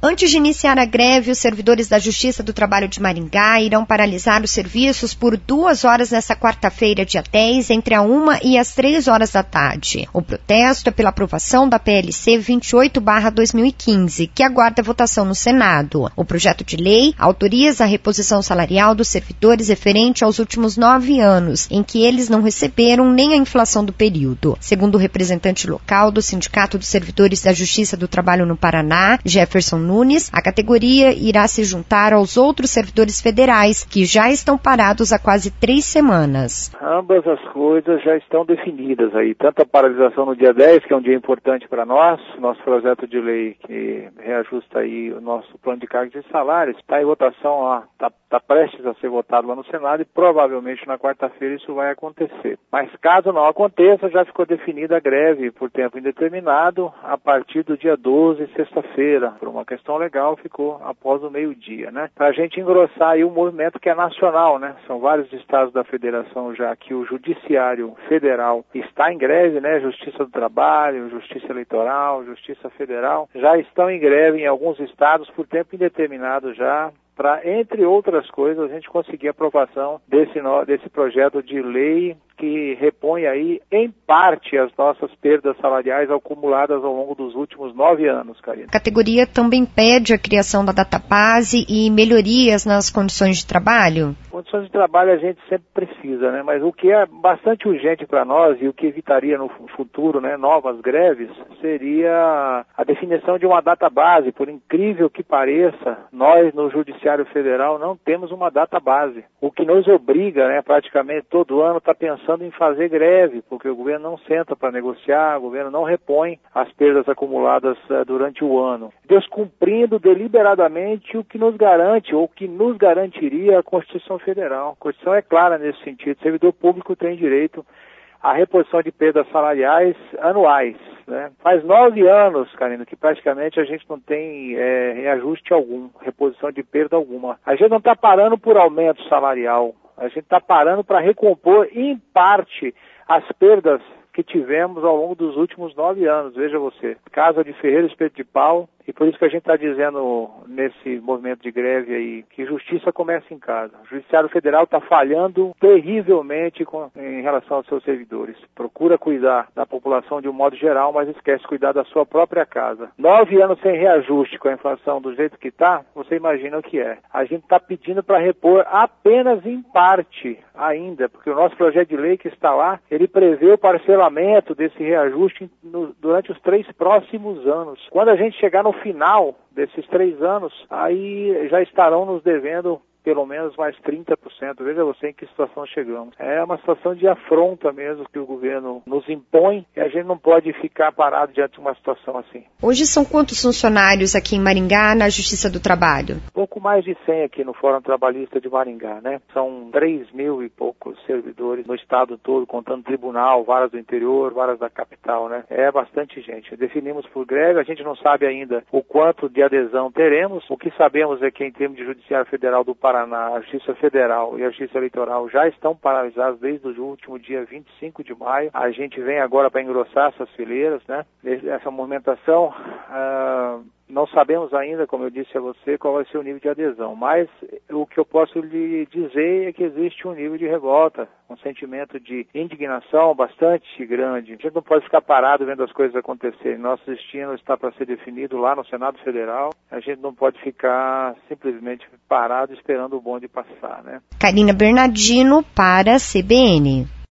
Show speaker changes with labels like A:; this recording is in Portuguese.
A: Antes de iniciar a greve, os servidores da Justiça do Trabalho de Maringá irão paralisar os serviços por 2 horas nesta quarta-feira, dia 10, entre a 1 e as 3 horas da tarde. O protesto é pela aprovação da PLC 28/2015, que aguarda votação no Senado. O projeto de lei autoriza a reposição salarial dos servidores referente aos últimos 9 anos, em que eles não receberam nem a inflação do período. Segundo o representante local do Sindicato dos Servidores da Justiça do Trabalho no Paraná, Jefferson Nunes, a categoria irá se juntar aos outros servidores federais que já estão parados há quase 3 semanas.
B: Ambas as coisas já estão definidas aí, tanto a paralisação no dia 10, que é um dia importante para nós, nosso projeto de lei que reajusta aí o nosso plano de cargos e salários, está em votação lá, está prestes a ser votado lá no Senado e provavelmente na quarta-feira isso vai acontecer. Mas caso não aconteça, já ficou definida a greve por tempo indeterminado a partir do dia 12, sexta-feira, por uma questão legal, ficou após o meio-dia, né? Para a gente engrossar aí um movimento que é nacional, né? São vários estados da federação já que o Judiciário Federal está em greve, né? Justiça do Trabalho, Justiça Eleitoral, Justiça Federal, já estão em greve em alguns estados por tempo indeterminado já, para, entre outras coisas, a gente conseguir a aprovação desse projeto de lei que repõe aí, em parte, as nossas perdas salariais acumuladas ao longo dos últimos 9 anos, Karina.
A: A categoria também pede a criação da database e melhorias nas condições de trabalho?
B: Condições de trabalho a gente sempre precisa, né? Mas o que é bastante urgente para nós e o que evitaria no futuro, né, novas greves, seria a definição de uma database. Por incrível que pareça, nós no Judiciário Federal não temos uma database. O que nos obriga, né, praticamente todo ano, está pensando em fazer greve, porque o governo não senta para negociar, o governo não repõe as perdas acumuladas durante o ano, descumprindo deliberadamente o que nos garante, ou que nos garantiria a Constituição Federal. A Constituição é clara nesse sentido, o servidor público tem direito à reposição de perdas salariais anuais, né? Faz 9 anos, Karina, que praticamente a gente não tem reajuste algum, reposição de perda alguma. A gente não está parando por aumento salarial, a gente está parando para recompor, em parte, as perdas que tivemos ao longo dos últimos 9 anos. Veja você, Casa de Ferreira, Espeto de Pau, e por isso que a gente está dizendo nesse movimento de greve aí, que justiça começa em casa. O Judiciário Federal está falhando terrivelmente em relação aos seus servidores. Procura cuidar da população de um modo geral, mas esquece de cuidar da sua própria casa. 9 anos sem reajuste com a inflação do jeito que está, você imagina o que é. A gente está pedindo para repor apenas em parte ainda, porque o nosso projeto de lei que está lá, ele prevê o parcelamento desse reajuste durante os 3 próximos anos. Quando a gente chegar no final desses 3 anos, aí já estarão nos devendo pelo menos mais 30%. Veja você em que situação chegamos. É uma situação de afronta mesmo que o governo nos impõe e a gente não pode ficar parado diante de uma situação assim.
A: Hoje são quantos funcionários aqui em Maringá na Justiça do Trabalho?
B: Pouco mais de 100 aqui no Fórum Trabalhista de Maringá, né? São 3.000 e poucos servidores no estado todo, contando tribunal, varas do interior, varas da capital, né? É bastante gente. Definimos por greve, a gente não sabe ainda o quanto de adesão teremos. O que sabemos é que em termos de Judiciário Federal do Paraná, a Justiça Federal e a Justiça Eleitoral já estão paralisados desde o último dia 25 de maio. A gente vem agora para engrossar essas fileiras, né? Essa movimentação, não sabemos ainda, como eu disse a você, qual vai ser o nível de adesão, mas o que eu posso lhe dizer é que existe um nível de revolta, um sentimento de indignação bastante grande. A gente não pode ficar parado vendo as coisas acontecerem. Nosso destino está para ser definido lá no Senado Federal. A gente não pode ficar simplesmente parado esperando o bonde passar, né?
A: Karina Bernardino para a CBN.